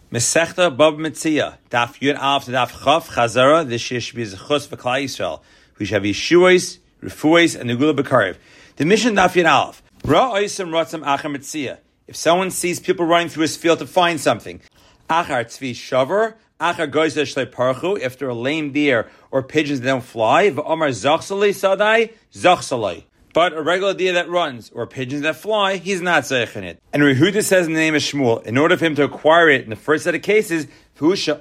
Mesechta Bab Metzia, Daf Yud Alf to Daf Chav Chazara. This should be Zechus v'Klal Yisrael. We shall have Yeshuos, Refuos, and Negula B'Karev. The mission Daf Yud Alf. Ra Oisem Ratzam Achar Metzia. If someone sees people running through his field to find something, Achar Tzvi Shavar, Achar Goyzer Shlei Parchu. If they're a lame deer or pigeons that don't fly, V'Omar Zachsalei Sadai Zachsalei. But a regular deer that runs, or pigeons that fly, he's not zeich in it. And Rehuda says in the name of Shmuel, in order for him to acquire it in the first set of cases, he has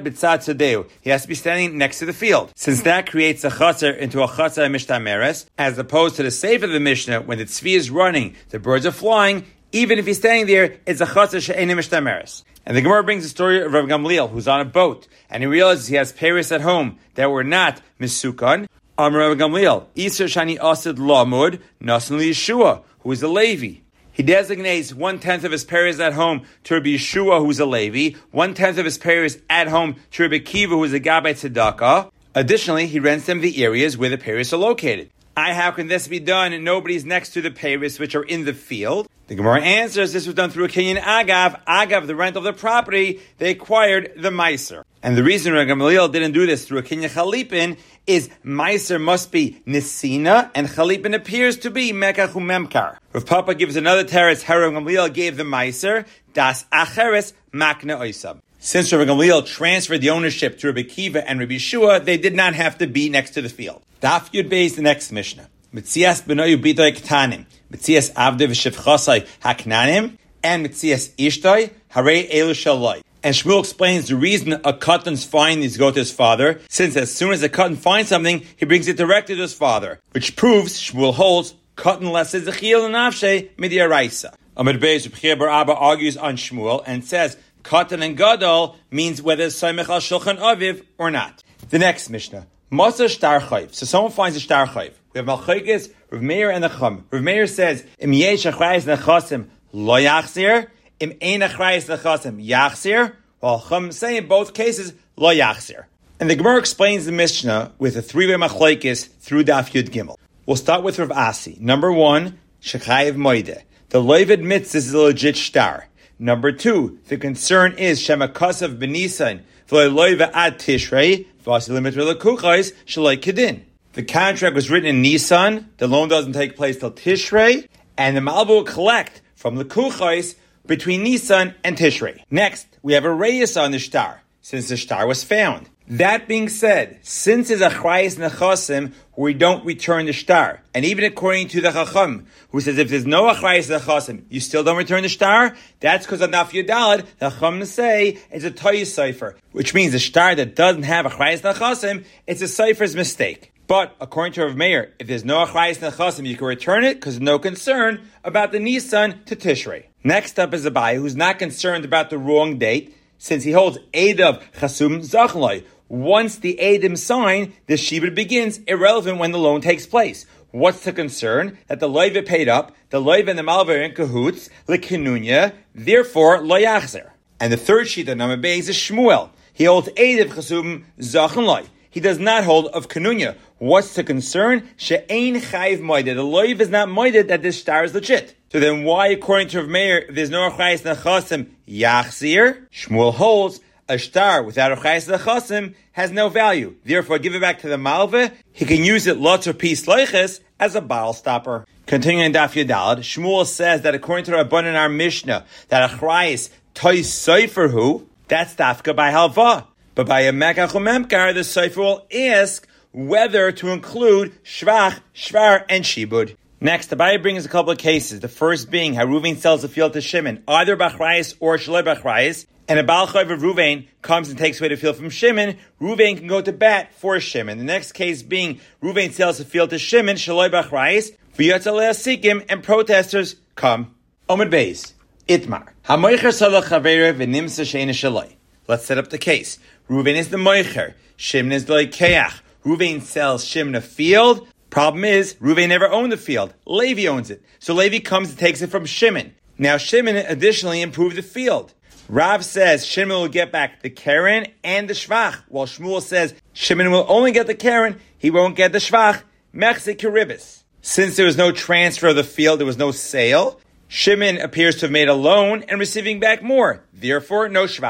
to be standing next to the field. Since that creates a chaser into a chaser mishtameres, as opposed to the seif of the Mishnah, when the tzvi is running, the birds are flying, even if he's standing there, it's a chaser she'ein mishtameres. And the Gemara brings the story of Rav Gamliel, who's on a boat, and he realizes he has peiros at home that were not misukan. Rav Gamliel, Isser Shani Asid Lamud, Nasan Yeshua, who is a Levi. He designates 1/10 of his peiros at home to Rabbi Yeshua, who is a Levi, 1/10 of his peiros at home to Rabbi Kiva, who is a Gabbai Tzedakah. Additionally, he rents them the areas where the peiros are located. How can this be done and nobody's next to the peiros which are in the field? The Gemara answers this was done through a Kinyan Agav, the rent of the property, they acquired the Meiser. And the reason Rav Gamliel didn't do this through a Kinyan Chalipin is Meiser must be Nisina, and Chalipin appears to be Mekach Memkar. Rav Papa gives another teretz how Rav Gamliel gave the Meiser, Das Acheres Makna Oisam. Since Rav Gamliel transferred the ownership to Rabbi Kiva and Rabbi Yeshua, they did not have to be next to the field. Daf Yud Beis, the next Mishnah. Mitzias Benoyu B'doi Ketanim, Mitzias Avdei V'Shevchasai Haknanim, and Mitzias Ishtoi Harei Elu Shaloi. And Shmuel explains the reason a katan finds needs to go to his father, since as soon as a katan finds something, he brings it directly to his father, which proves, Shmuel holds, katan less is Zechil and Nafshe Midiaraisa. Amid Beis, Rebbe Bar Abba argues on Shmuel and says, katan and gadol means whether it's Saimech al Shulchan Aviv or not. The next Mishnah. Masa Shtar Chayv. So someone finds a Shtar Chayv. We have Malchikis, Rav Meir, and the Chum. Rav Meir says, Im yesh achrayis nechasim lo yachzir, im ein achrayis nechasim yachzir, while Chum say in both cases, lo yachzir. And the Gemara explains the Mishnah with a three-way Machlokes through Daf Yud Gimel. We'll start with Rav Asi. Number one, Shechayev Moide. The Loiv admits this is a legit Shtar. Number two, the concern is Shemakasav Benisan, V'lo Loiv ad Tishrei, the contract was written in Nisan, the loan doesn't take place till Tishrei, and the Malva will collect from the Kuchais between Nisan and Tishrei. Next, we have a Reyes on the Shtar, since the Shtar was found. That being said, since it's a Achrayis Nechasim, we don't return the Shtar. And even according to the Chacham, who says if there's no Achrayis Nechasim, you still don't return the Shtar, that's because on Daf Yudalad, the Chacham say it's a Toyis Cipher, which means the Shtar that doesn't have Achrayis Nechasim, it's a Cipher's mistake. But according to Rav Meir, if there's no Achrayis Nechasim, you can return it because there's no concern about the Nisan to Tishrei. Next up is Abai, who's not concerned about the wrong date, since he holds Eidav Chasum Zachloi. Once the Eidim sign, the Shibud begins, irrelevant when the loan takes place. What's the concern? That the Loiva paid up, the Loiva and the Malva are in cahoots, L'Kinunya, therefore Lo Yachzer. And the third sheet of Namah Beis is Shmuel. He holds Eidav Chasum Zachloi. He does not hold of Kinunya. What's the concern? She'ein Chayiv Moeded. The Loiv is not Moeded that this Shtar is legit. So then why, according to Rav Meir, if there's no Achrayis Nechasim, Yachzir? Shmuel holds a Shtar without Achrayis Nechasim has no value. Therefore, give it back to the Malva. He can use it lots or peace leiches as a bottle stopper. Continuing in Daf Yudalad, Shmuel says that according to Rabban in our Mishnah, that Achrayis Tois Seiferhu, that's Dafka by Halva. But by a Mekach Memkar, the Seifer will ask whether to include Shvach, Shvar, and Shibud. Next, the Abai brings a couple of cases. The first being how Ruvain sells the field to Shimon, either Bachrayis or Shalei Bachrayis, and a Baal Chayv of Ruvain comes and takes away the field from Shimon. Ruvain can go to bat for Shimon. The next case being Ruvain sells the field to Shimon, Shalei Bachrayis, V'yatzalei Asikim, and protesters come. Omid Beis, Itmar. HaMoicher Salach Chaveira V'nimsa Sheina Shalei. Let's set up the case. Ruvain is the Moicher. Shimon is the Leikeach. Ruvain sells Shimon a field. Problem is, Ruvain never owned the field. Levi owns it. So Levi comes and takes it from Shimon. Now Shimon additionally improved the field. Rav says Shimon will get back the Karen and the Shvach, while Shmuel says Shimon will only get the Karen, he won't get the Shvach. Mechse Kiribis. Since there was no transfer of the field, there was no sale, Shimon appears to have made a loan and receiving back more. Therefore, no Shvach.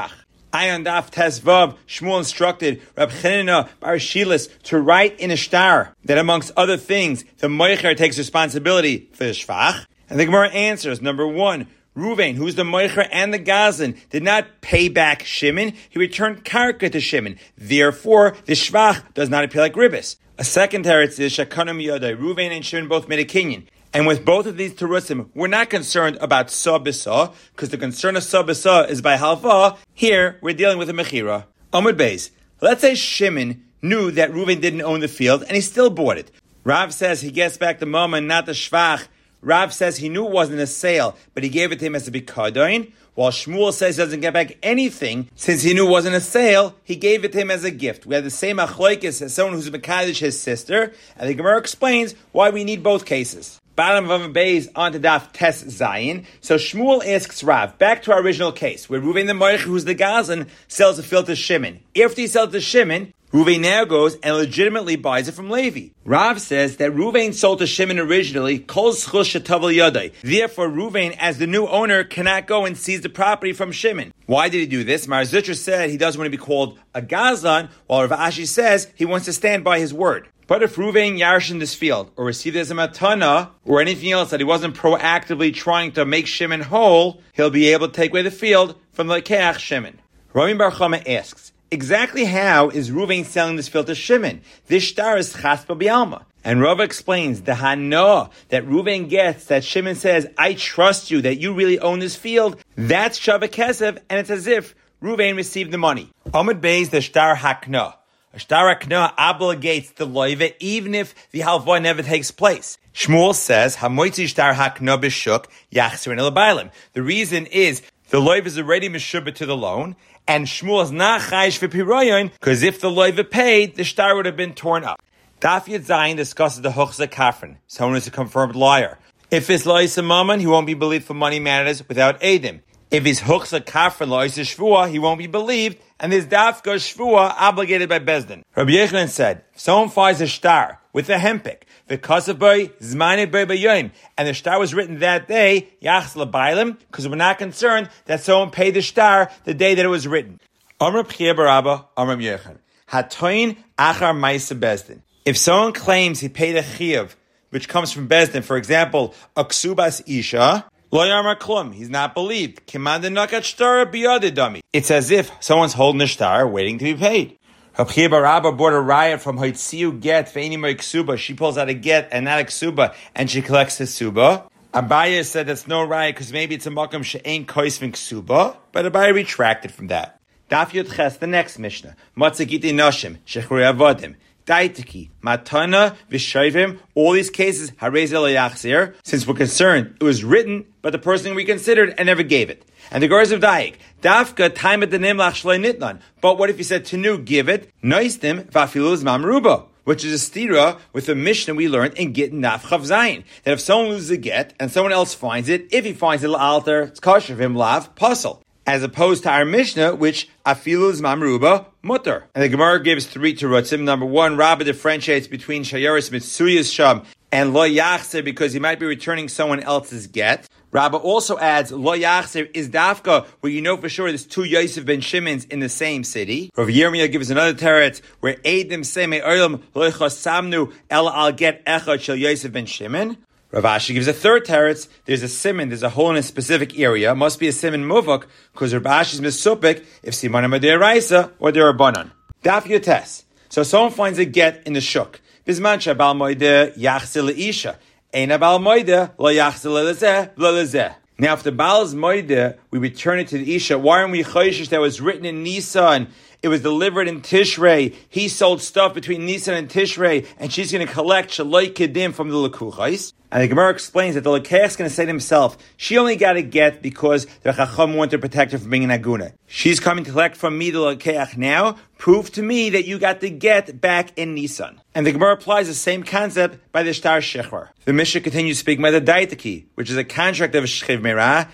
Ayon Daf Tes Vav, Shmuel instructed Rab Chanina bar Shilas to write in a shtar that amongst other things, the Moicher takes responsibility for the Shvach. And the Gemara answers, number one, Ruvain, who's the Moicher and the Gazan, did not pay back Shimon. He returned Karka to Shimon. Therefore, the Shvach does not appear like Ribbis. A second teretz is Shakanam Yodai. Ruvain and Shimon both made a kinyan. And with both of these terusim, we're not concerned about Sabisa, because the concern of Sabisa is by Halva. Here, we're dealing with a Mechira. Amud Beis. Let's say Shimon knew that Ruvain didn't own the field, and he still bought it. Rav says he gets back the mama and not the Shvach. Rav says he knew it wasn't a sale, but he gave it to him as a bikadoin, while Shmuel says he doesn't get back anything, since he knew it wasn't a sale, he gave it to him as a gift. We have the same achloikis as someone who's mekadosh his sister, and the Gemara explains why we need both cases. Bottom of Beis on to Daf Tes Zayin. So Shmuel asks Rav, back to our original case, where Ruvain the Moich, who's the Gazan, sells the field to Shimon. After he sells to Shimon, Ruvain now goes and legitimately buys it from Levi. Rav says that Ruvain sold to Shimon originally, Kol Zchus Shetavel Yadai. Therefore, Ruvain, as the new owner, cannot go and seize the property from Shimon. Why did he do this? Mar Zutra said he doesn't want to be called a Gazan, while Rav Ashi says he wants to stand by his word. But if Ruvain yarshin this field, or received it as a matana, or anything else that he wasn't proactively trying to make Shimon whole, he'll be able to take away the field from the Lekeach Shimon. Rami Bar Chama asks, exactly how is Ruvain selling this field to Shimon? This shtar is chaspa bialma. And Rava explains the hana that Ruvain gets, that Shimon says, I trust you, that you really own this field, that's shava kesef, and it's as if Ruvain received the money. Amud Beis the shtar hakna. A shtar hakna obligates the loiva even if the halva never takes place. Shmuel says, Hamoitzi shtar hakna b'shuk yachzer in el. The reason is the loiva is already meshubah to the loan, and Shmuel is not chayish for piroyon, because if the loiva paid, the shtar would have been torn up. Daf Yud Zayin discusses the huchza kafrin. Someone is a confirmed liar. If it's loisa mammon, he won't be believed for money matters without edim. If he's huchza kafrin loisa shvua, he won't be believed, and there's dafka shvua obligated by Bezdin. Rabbi Yochanan said, if someone finds a shtar with a hempik, the kasav boy zmanei boy b'yoyim, and the shtar was written that day, yachs l'bailim, because we're not concerned that someone paid the shtar the day that it was written. Amr Pchia Barabba, Amr Yochanan, hatoin achar ma'isa Bezdin. If someone claims he paid a chiyuv, which comes from Bezdin, for example, a ksubas isha, lo yamar klum, he's not believed. Kimanda nakat shtar biyadid dami. It's as if someone's holding a shtar waiting to be paid. Rabbi Barabba bought a riot from Hoitziu get ve'ini mo ksuba. She pulls out a get and not a ksuba, and she collects his suba. Abaya said that's no riot because maybe it's a makam she'ain koisvin ksuba, but Abaya retracted from that. Daf Yud Ches, the next Mishnah. Matzagiti noshim shechrei avodim. Daitiki, Matana, Vishayvim, all these cases, Harezel Yachzir, since we're concerned, it was written, but the person reconsidered and never gave it. And the Gars of Daik, Dafka, time at the Nimlach Shlei Nitlan. But what if you said Tenu, give it, Noistim, Vafiluz Mamruba, which is a stira with the Mishnah we learned in Git Naf Chav Zayin, that if someone loses a get and someone else finds it, if he finds it alter, it's kosher of him lav, puzzle. As opposed to our Mishnah, which afilu zman meruba mutter. And the Gemara gives three terutzim. Number one, Rabbah differentiates between shayaris mitzuyas sham and lo yachzer because he might be returning someone else's get. Rabbah also adds lo yachzer is dafka where you know for sure there's two Yosef ben Shimons in the same city. Rav Yirmiyah gives another teretz where Eidim say me olam lo chasamnu el al get echad shel Yosef ben Shimon. Rav Ashi gives a third teretz. There's a siman, there's a hole in a specific area. Must be a siman muvak, because Rav Ashi's misupik if simanim are deraisa or derabanan. Daf yotes. So someone finds a get in the shuk. Bisman shabal moide yachzil isha. Eina bal moide lo yachzil lezeh lo lezeh. Now, if the bal's moide, we return it to the isha. Why aren't we choishish that was written in Nisan? It was delivered in Tishrei. He sold stuff between Nisan and Tishrei, and she's going to collect shaloi kedim from the lekuchais. And the Gemara explains that the lekeach is going to say to himself, she only got a get because the chacham wanted to protect her from being an aguna. She's coming to collect from me the lekeach now. Prove to me that you got the get back in Nisan. And the Gemara applies the same concept by the shtar shechvar. The Mishnah continues speaking by the daitaki, which is a contract of shchiv merah.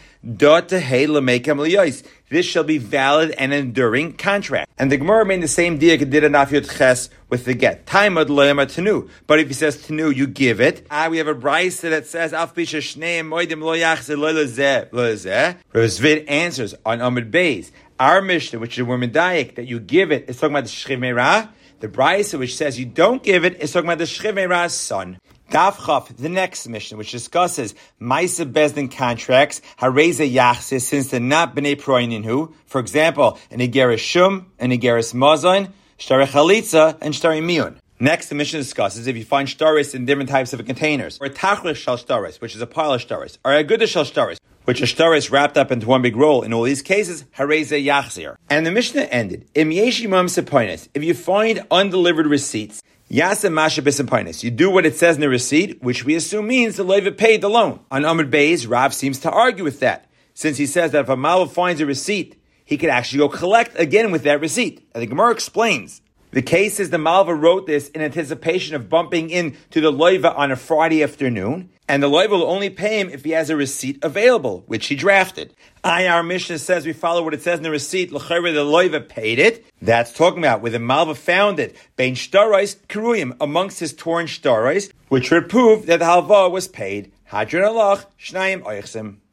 This shall be valid and enduring contract. And the Gemara made the same dia did a nafiyot ches with the get. Taimad loyama tenu. But if he says tenu, you give it. We have a brayse that says af bisha shneim moedim lo yachzeh lo lezeh lo lezeh. Rav Zvid answers on Amud Beis. Our Mishnah, which is Medayik, that you give it, is talking about the Shchiv Meirah. The Brisa, which says you don't give it, is talking about the Shchiv Meirah's son. Daf Chaf, the next Mishnah, which discusses Maisa Bezdin contracts, Hareza Yachsis, since they're not B'nei Proininhu. For example, an Igeris Shum, an Igeris Mazon, Shtari Chalitza, and Shtari Miyun. Next, the Mishnah discusses if you find shtaris in different types of containers, or a tachlis shel shtaris, which is a pile of shtaris, or a gudah shel shtaris, which is shtaris wrapped up into one big roll. In all these cases, hareze yachzir. And the Mishnah ended, im yeshimam sepoinus, if you find undelivered receipts, yasem masha b'sepoinus, you do what it says in the receipt, which we assume means the loiva paid the loan. On Amud Beis, Rav seems to argue with that, since he says that if a malva finds a receipt, he could actually go collect again with that receipt. And the Gemara explains, the case is the Malva wrote this in anticipation of bumping into the loiva on a Friday afternoon, and the loiva will only pay him if he has a receipt available, which he drafted. Our Mishnah says we follow what it says in the receipt, l'chayre the loiva paid it. That's talking about where the Malva found it, bein shtarais keruyim, amongst his torn shtarais, which would prove that the halva was paid. Hadron alach, shnayim oichsim.